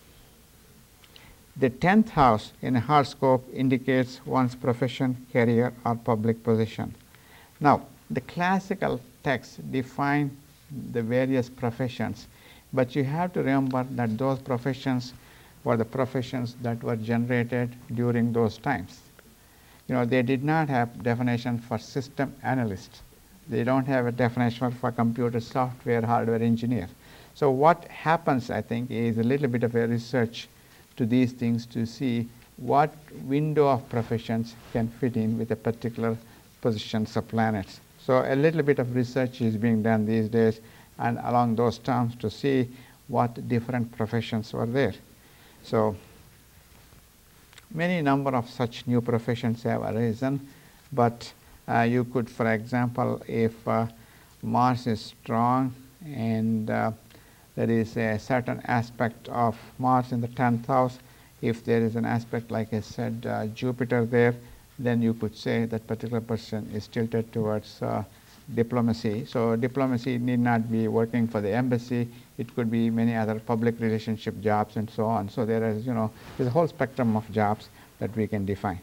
The tenth house in a horoscope indicates one's profession, career, or public position. Now, the classical texts define the various professions, but you have to remember that those professions were the professions that were generated during those times. You know, they did not have definition for system analyst. They don't have a definition for computer software, hardware engineer. So what happens, I think, is a little bit of a research to these things to see what window of professions can fit in with a particular positions of planets. So a little bit of research is being done these days, and along those terms to see what different professions were there. So many number of such new professions have arisen, but uh, you could, for example, if uh, Mars is strong and uh, there is a certain aspect of Mars in the tenth house, if there is an aspect, like I said, uh, Jupiter there, then you could say that particular person is tilted towards uh, diplomacy. So diplomacy need not be working for the embassy. It could be many other public relationship jobs and so on. So there is, you know, there's a whole spectrum of jobs that we can define.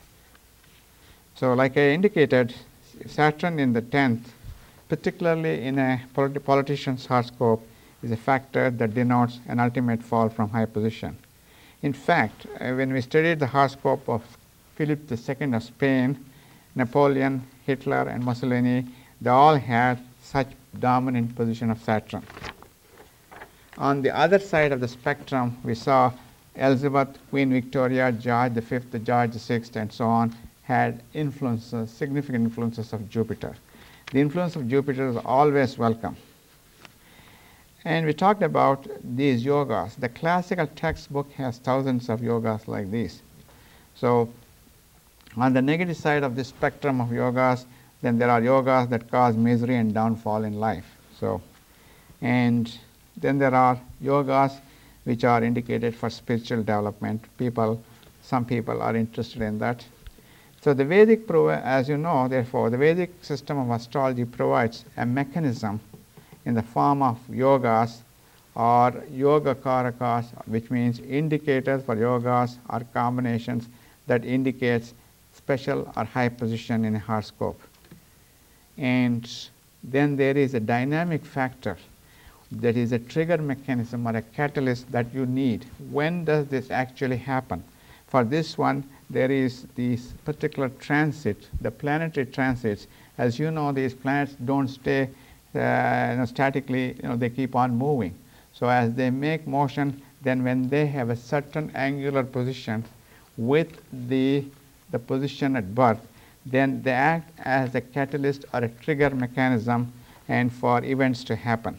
So like I indicated, Saturn in the tenth, particularly in a politi politician's horoscope, is a factor that denotes an ultimate fall from high position. In fact, uh, when we studied the horoscope of Philip the Second of Spain, Napoleon, Hitler, and Mussolini, they all had such dominant position of Saturn. On the other side of the spectrum, we saw Elizabeth, Queen Victoria, George the Fifth, George the Sixth, and so on, had influences, significant influences of Jupiter. The influence of Jupiter is always welcome. And we talked about these yogas. The classical textbook has thousands of yogas like these. So on the negative side of this spectrum of yogas, then there are yogas that cause misery and downfall in life. So, and then there are yogas which are indicated for spiritual development. People, some people are interested in that. So the Vedic, as you know, therefore, the Vedic system of astrology provides a mechanism in the form of yogas or yoga karakas, which means indicators for yogas or combinations that indicates special or high position in a horoscope. And then there is a dynamic factor that is a trigger mechanism or a catalyst that you need. When does this actually happen? For this one, there is this particular transit, the planetary transits. As you know, these planets don't stay uh, you know, statically, you know, they keep on moving. So as they make motion, then when they have a certain angular position with the, the position at birth, then they act as a catalyst or a trigger mechanism and for events to happen.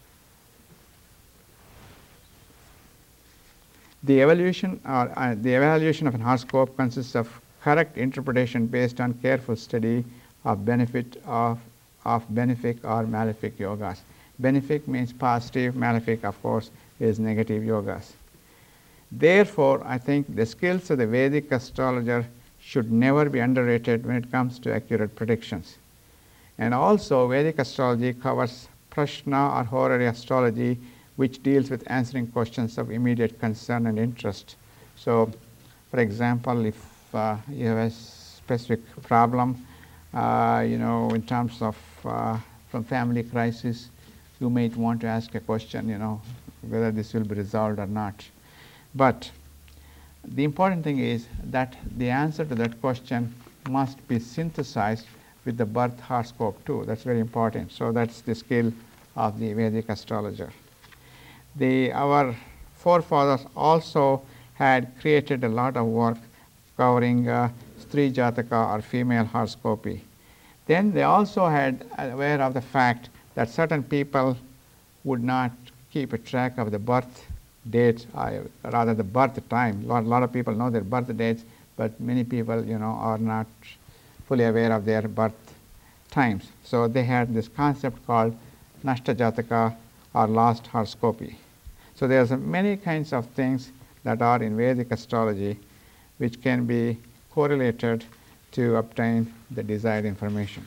The evaluation or uh, the evaluation of an horoscope consists of correct interpretation based on careful study of benefit of, of benefic or malefic yogas. Benefic means positive, malefic of course is negative yogas. Therefore, I think the skills of the Vedic astrologer should never be underrated when it comes to accurate predictions. And also Vedic astrology covers prashna or horary astrology, which deals with answering questions of immediate concern and interest. So, for example, if uh, you have a specific problem, uh, you know, in terms of uh, from family crisis, you might want to ask a question, you know, whether this will be resolved or not. But the important thing is that the answer to that question must be synthesized with the birth horoscope too. That's very important. So that's the skill of the Vedic astrologer. The, our forefathers also had created a lot of work covering uh, Stri Jataka or female horoscopy. Then they also had aware of the fact that certain people would not keep a track of the birth dates, uh, rather the birth time. A lot, lot of people know their birth dates, but many people, you know, are not fully aware of their birth times. So they had this concept called Nashta Jataka or lost horoscopy. So there's many kinds of things that are in Vedic astrology which can be correlated to obtain the desired information.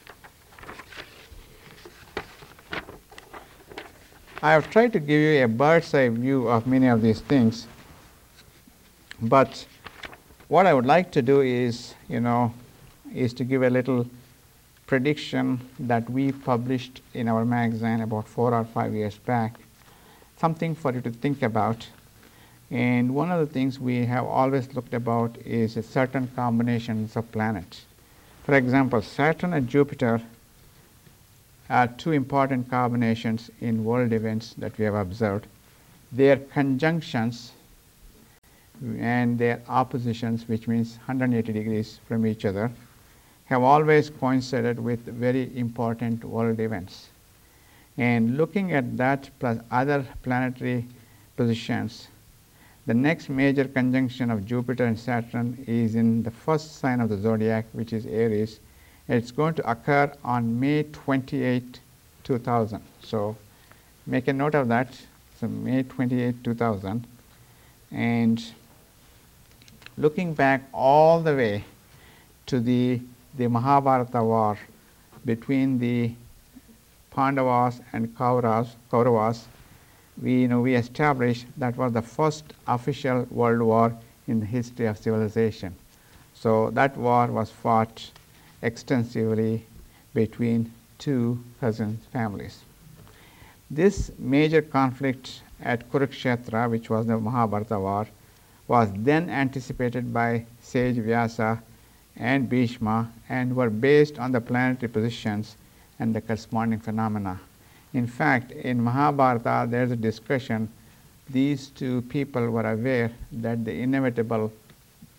I have tried to give you a bird's eye view of many of these things, but what I would like to do is, you know, is to give a little prediction that we published in our magazine about four or five years back, something for you to think about. And one of the things we have always looked about is a certain combinations of planets. For example, Saturn and Jupiter are two important combinations in world events that we have observed. Their conjunctions and their oppositions, which means one hundred eighty degrees from each other, have always coincided with very important world events. And looking at that plus other planetary positions, the next major conjunction of Jupiter and Saturn is in the first sign of the zodiac, which is Aries. It's going to occur on May twenty-eighth, two thousand. So make a note of that. So May twenty-eighth, two thousand. And looking back all the way to the, the Mahabharata war between the Pandavas and Kauravas, Kauravas, we, you know, we established that was the first official world war in the history of civilization. So that war was fought extensively between two cousin families. This major conflict at Kurukshetra, which was the Mahabharata war, was then anticipated by sage Vyasa and Bhishma and were based on the planetary positions and the corresponding phenomena. In fact, in Mahabharata, there is a discussion. These two people were aware that the inevitable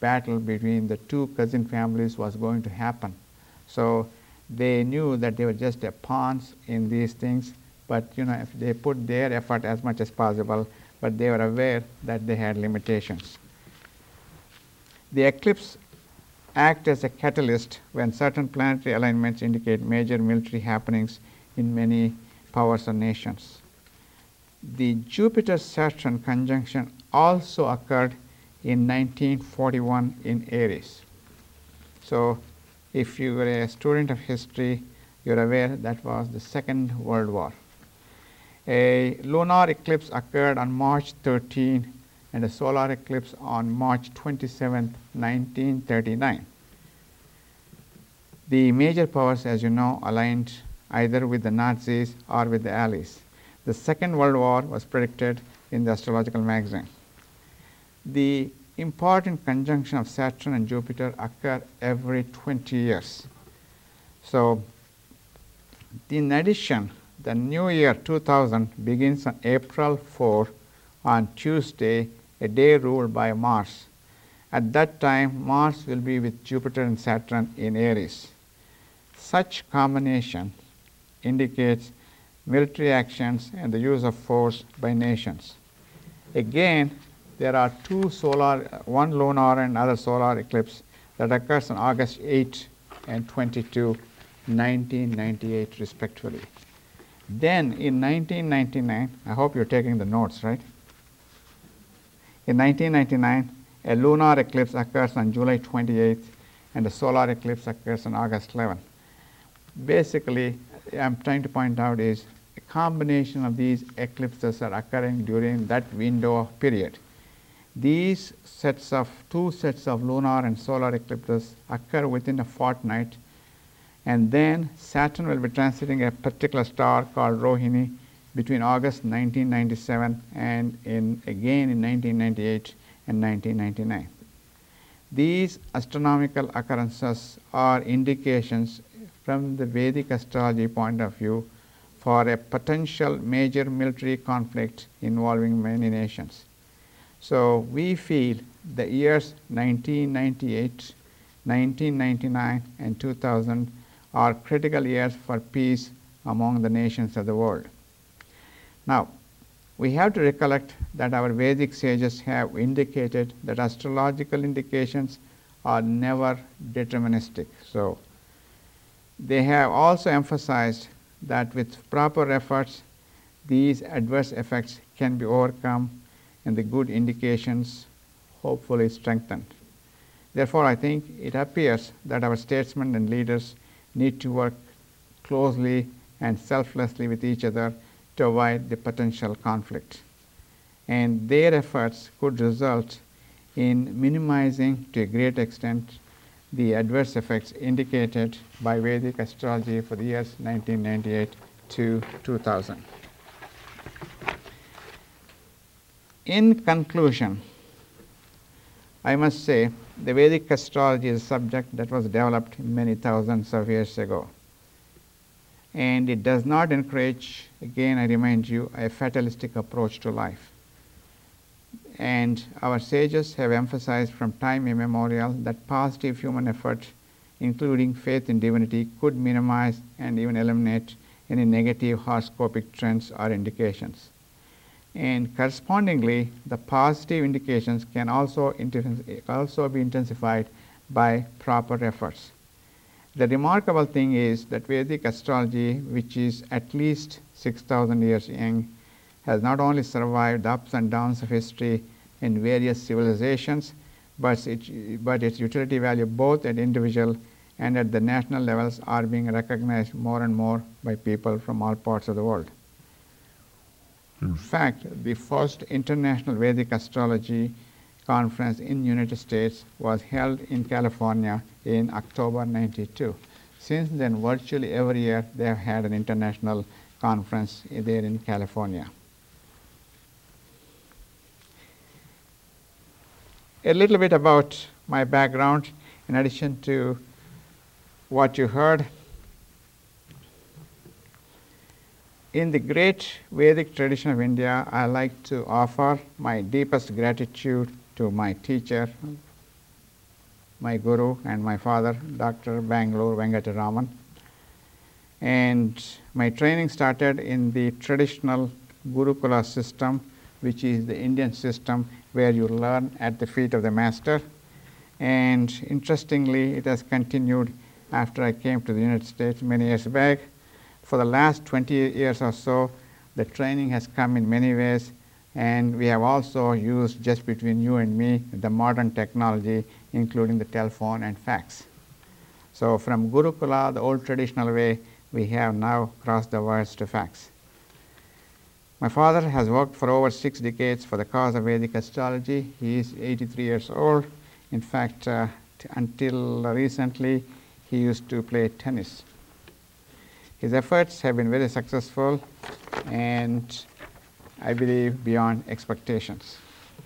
battle between the two cousin families was going to happen. So they knew that they were just a pawns in these things, but you know, if they put their effort as much as possible, but they were aware that they had limitations. The eclipse acts as a catalyst when certain planetary alignments indicate major military happenings in many powers or nations. The Jupiter-Saturn conjunction also occurred in nineteen forty-one in Aries. So if you were a student of history, you're aware that was the Second World War. A lunar eclipse occurred on March thirteenth and a solar eclipse on March twenty-seventh, nineteen thirty-nine. The major powers, as you know, aligned either with the Nazis or with the Allies. The Second World War was predicted in the astrological magazine. The important conjunction of Saturn and Jupiter occur every twenty years. So in addition, the new year two thousand begins on April fourth on Tuesday, a day ruled by Mars. At that time, Mars will be with Jupiter and Saturn in Aries. Such combination indicates military actions and the use of force by nations. Again, there are two solar, one lunar and other solar eclipse that occurs on August eighth and twenty-second, nineteen ninety-eight respectively. Then in nineteen ninety-nine, I hope you're taking the notes, right? In nineteen ninety-nine, a lunar eclipse occurs on July twenty-eighth and a solar eclipse occurs on August eleventh. Basically, I'm trying to point out is a combination of these eclipses are occurring during that window of period. These sets of two sets of lunar and solar eclipses occur within a fortnight, and then Saturn will be transiting a particular star called Rohini between August nineteen ninety-seven and in again in nineteen ninety-eight and nineteen ninety-nine. These astronomical occurrences are indications from the Vedic astrology point of view for a potential major military conflict involving many nations. So we feel the years nineteen ninety-eight, nineteen ninety-nine, and two thousand are critical years for peace among the nations of the world. Now, we have to recollect that our Vedic sages have indicated that astrological indications are never deterministic. So they have also emphasized that with proper efforts, these adverse effects can be overcome and the good indications hopefully strengthened. Therefore, I think it appears that our statesmen and leaders need to work closely and selflessly with each other to avoid the potential conflict. And their efforts could result in minimizing to a great extent the adverse effects indicated by Vedic astrology for the years nineteen ninety-eight to two thousand. In conclusion, I must say the Vedic astrology is a subject that was developed many thousands of years ago. And it does not encourage, again I remind you, a fatalistic approach to life. And our sages have emphasized from time immemorial that positive human effort, including faith in divinity, could minimize and even eliminate any negative horoscopic trends or indications. And correspondingly, the positive indications can also, also be intensified by proper efforts. The remarkable thing is that Vedic astrology, which is at least six thousand years young, has not only survived the ups and downs of history in various civilizations, but, it, but its utility value both at individual and at the national levels are being recognized more and more by people from all parts of the world. In fact, the first International Vedic Astrology Conference in the United States was held in California in October ninety-two. Since then, virtually every year they have had an international conference there in California. A little bit about my background, in addition to what you heard. In the great Vedic tradition of India, I like to offer my deepest gratitude to my teacher, my guru and my father, Doctor Bangalore Venkataraman. And my training started in the traditional Gurukula system, which is the Indian system where you learn at the feet of the master. And interestingly, it has continued after I came to the United States many years back. For the last twenty years or so, the training has come in many ways, and we have also used, just between you and me, the modern technology, including the telephone and fax. So from Gurukula, the old traditional way, we have now crossed the wires to fax. My father has worked for over six decades for the cause of Vedic astrology. He is eighty-three years old. In fact, uh, t- until recently, he used to play tennis. His efforts have been very successful and I believe beyond expectations.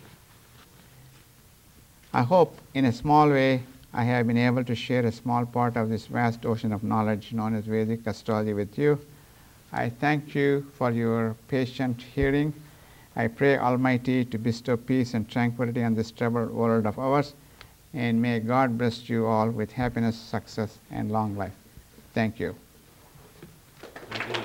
I hope in a small way I have been able to share a small part of this vast ocean of knowledge known as Vedic astrology with you. I thank you for your patient hearing. I pray Almighty to bestow peace and tranquility on this troubled world of ours, and may God bless you all with happiness, success, and long life. Thank you. Are you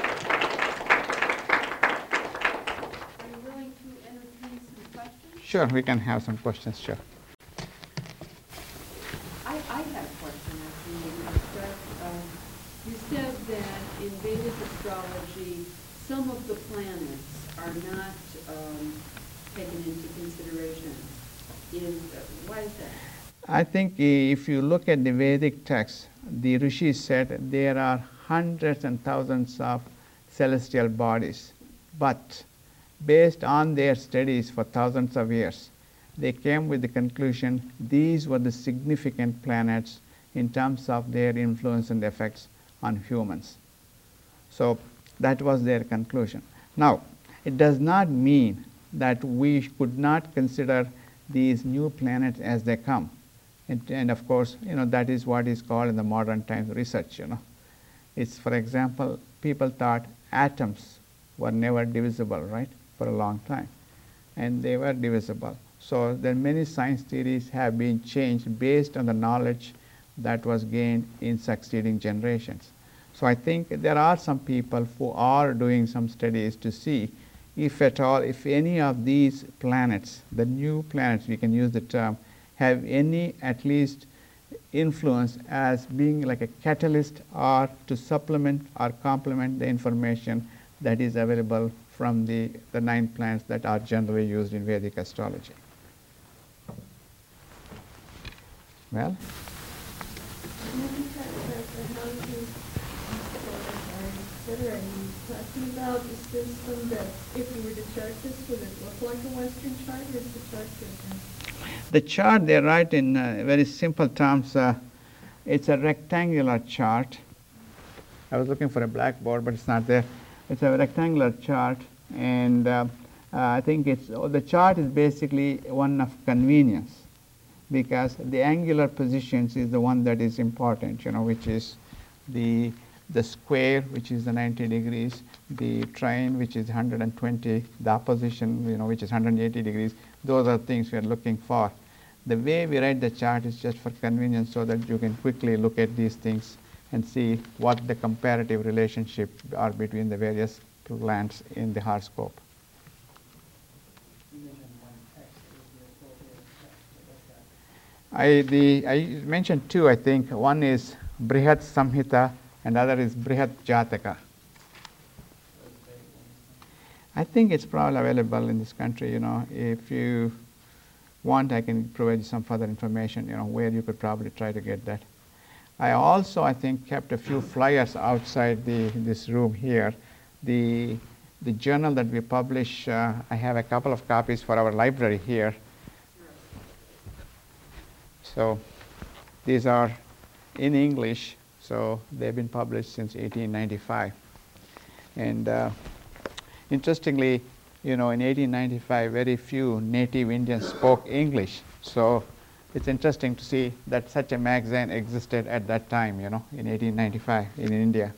willing to entertain some questions? Sure, we can have some questions, sure. I, I have a question, actually, maybe to start. Um, you said that in Vedic astrology, some of the planets are not um, taken into consideration. In, uh, why is that? I think if you look at the Vedic text, the rishis said there are hundreds and thousands of celestial bodies, but based on their studies for thousands of years, they came with the conclusion these were the significant planets in terms of their influence and effects on humans. So that was their conclusion. Now, it does not mean that we could not consider these new planets as they come. And, and of course, you know, that is what is called in the modern times research, you know. It's, for example, people thought atoms were never divisible, right, for a long time. And they were divisible. So then many science theories have been changed based on the knowledge that was gained in succeeding generations. So I think there are some people who are doing some studies to see if at all, if any of these planets, the new planets, we can use the term, have any at least influence as being like a catalyst or to supplement or complement the information that is available from the, the nine planets that are generally used in Vedic astrology. Well? Talking about the system that if you were to chart this, would it look like a Western chart, or is the chart different? The chart they write in uh, very simple terms. Uh, it's a rectangular chart. I was looking for a blackboard, but it's not there. It's a rectangular chart, and uh, uh, I think it's the chart is basically one of convenience, because the angular positions is the one that is important, you know, which is the the square, which is the ninety degrees, the trine, which is one hundred twenty, the opposition, you know, which is one hundred eighty degrees. Those are things we are looking for. The way we write the chart is just for convenience, so that you can quickly look at these things and see what the comparative relationship are between the various planets in the horoscope. I, the, I mentioned two, I think. One is Brihat Samhita and other is Brihat Jataka. I think it's probably available in this country, you know. If you want, I can provide you some further information, you know, where you could probably try to get that. I also, I think, kept a few flyers outside the this room here. The, the journal that we publish, uh, I have a couple of copies for our library here. So these are in English, so they've been published since eighteen ninety-five. And uh, interestingly, you know, in eighteen ninety-five, very few native Indians spoke English. So it's interesting to see that such a magazine existed at that time, you know, in eighteen ninety-five in India.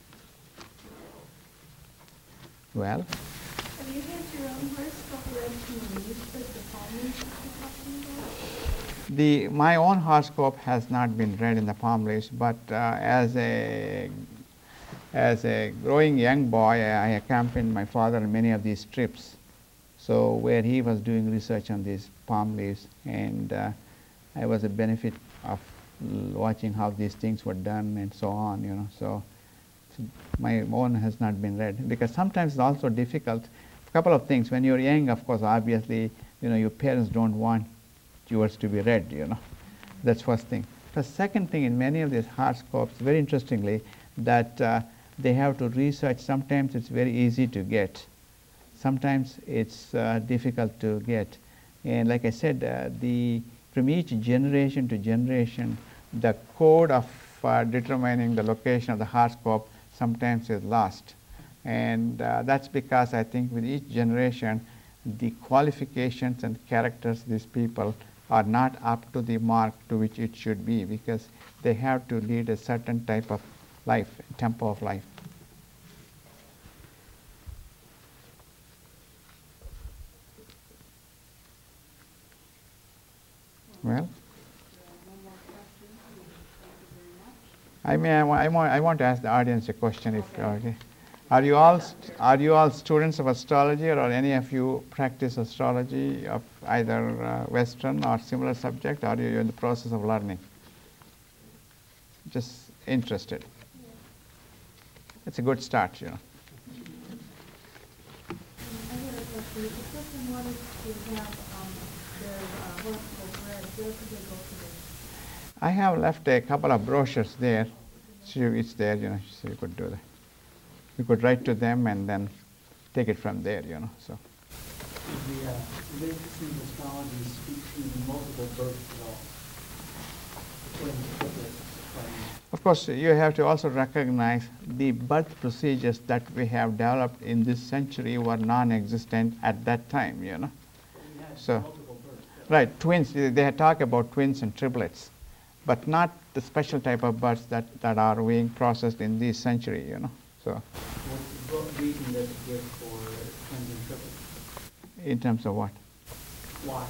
Well? Have you had your own horoscope read from the leaves, like the palm leaves that you're talking about? The, my own horoscope has not been read in the palm leaves, but uh, as a as a growing young boy, I accompanied my father on many of these trips. So where he was doing research on these palm leaves, and uh, I was a benefit of watching how these things were done and so on. You know, so, so my own has not been read, because sometimes it's also difficult. A couple of things. When you're young, of course, obviously, you know, your parents don't want yours to be read, you know. That's first thing. The second thing, in many of these horoscopes, very interestingly, that uh, they have to research. Sometimes it's very easy to get. Sometimes it's uh, difficult to get. And like I said, uh, the from each generation to generation, the code of uh, determining the location of the horoscope sometimes is lost. And uh, that's because I think with each generation, the qualifications and characters of these people are not up to the mark to which it should be, because they have to lead a certain type of life, tempo of life. Well, I mean, I, wa- I, want, I want to ask the audience a question. If okay. Are you all st- are you all students of astrology, or any of you practice astrology of either uh, Western or similar subject, or are you in the process of learning? Just interested. It's a good start, you know. I had a question. If a person wanted to have um, their uh, horoscope read, where could they go today? I have left a couple of brochures there. So it's there, you know, so you could do that. You could write to them and then take it from there, you know. So. The uh, Leviticus in astrology speaks to multiple births at all. According to triplets, um, Of course, you have to also recognize the birth procedures that we have developed in this century were non-existent at that time, you know. we had So, multiple births. right, twins, they had talked about twins and triplets, but not the special type of births that, that are being processed in this century, you know. So, What, what reason does it give for twins and triplets? in terms of what? Why?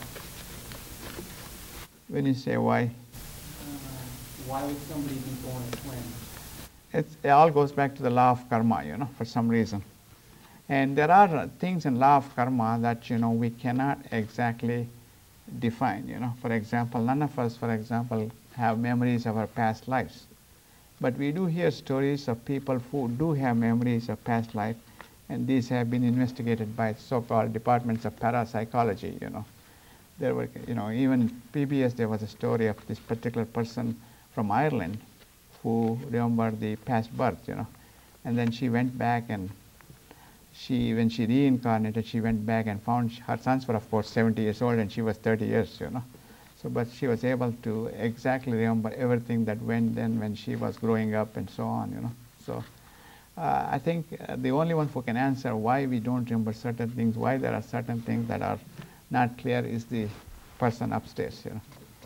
When you say why, Uh, why would somebody be born a twin? it's, it all goes back to the law of karma, you know, for some reason. And there are uh, things in law of karma that, you know, we cannot exactly define, you know. For example, none of us, for example, have memories of our past lives. But we do hear stories of people who do have memories of past life, and these have been investigated by so-called departments of parapsychology, you know. There were, you know, even in P B S there was a story of this particular person from Ireland who remembered the past birth, you know. And then she went back, and she, when she reincarnated, she went back and found her sons were, of course, seventy years old, and she was thirty years, you know. So, but she was able to exactly remember everything that went then when she was growing up and so on, you know. So, uh, I think uh, the only one who can answer why we don't remember certain things, why there are certain things that are not clear, is the person upstairs, you know.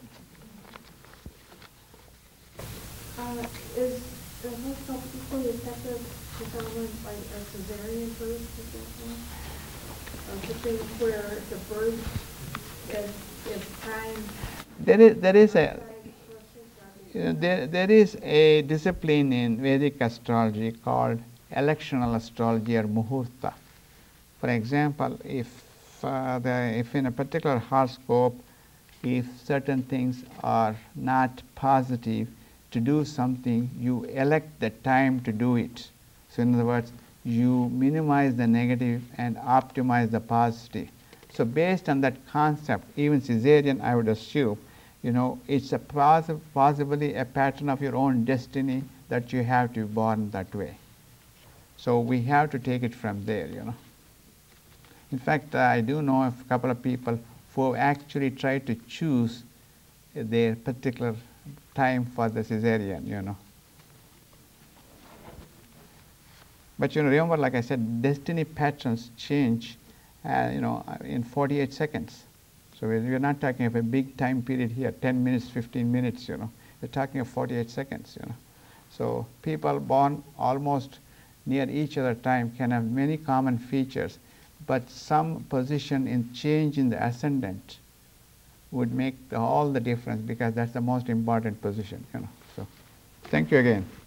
Uh, is the horoscope equally effective for someone by a cesarean birth, is that one? Uh, something where the birth is, is time. There is, there is a, time process, you know, there, there is a discipline in Vedic astrology called electional astrology or muhurta. For example, if uh, the, if in a particular horoscope, if certain things are not positive to do something, you elect the time to do it. So in other words, you minimize the negative and optimize the positive. So based on that concept, even cesarean, I would assume, you know, it's a possi- possibly a pattern of your own destiny that you have to be born that way. So we have to take it from there, you know. In fact, uh, I do know of a couple of people who actually tried to choose their particular time for the cesarean, you know. But you know, remember, like I said, destiny patterns change, uh, you know, in forty-eight seconds. So we're, we're not talking of a big time period here, ten minutes, fifteen minutes, you know. We're talking of forty-eight seconds, you know. So people born almost near each other time can have many common features, but some position in change in the ascendant would make the, all the difference, because that's the most important position, you know. So, thank you again.